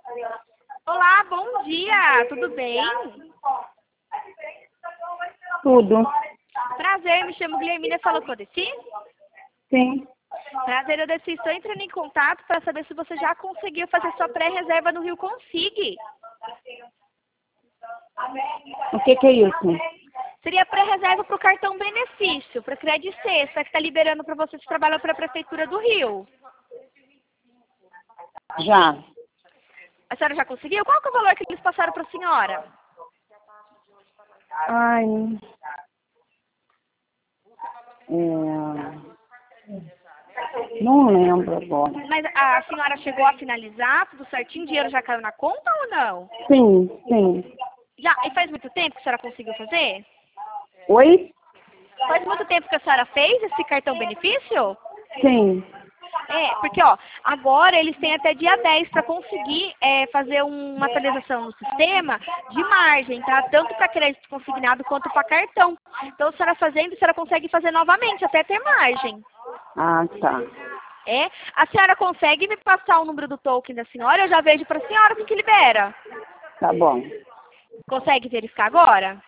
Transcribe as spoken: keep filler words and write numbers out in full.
Olá, bom dia, tudo bem? Tudo. Prazer, me chamo Guilhermina, falou com a Desi? Sim. Prazer, eu Desi, estou entrando em contato para saber se você já conseguiu fazer sua pré-reserva no Rio Consig. O que que é isso? Seria pré-reserva para o cartão benefício, para crédito sexta, que está liberando para você que trabalha para a Prefeitura do Rio. Já. A senhora já conseguiu? Qual que é o valor que eles passaram para a senhora? Ai. É... Não lembro agora. Mas a senhora chegou a finalizar tudo certinho? O dinheiro já caiu na conta ou não? Sim, sim. Já, e faz muito tempo que a senhora conseguiu fazer? Oi? Faz muito tempo que a senhora fez esse cartão benefício? Sim. É, porque ó, agora eles têm até dia dez para conseguir é, fazer um- uma atualização no sistema de margem, tá? Tanto para crédito consignado quanto para cartão. Então, a senhora fazendo, a senhora consegue fazer novamente, até ter margem. Ah, tá. É? A senhora consegue me passar o número do token da senhora? Eu já vejo para a senhora o que que libera. Tá bom. Consegue verificar agora?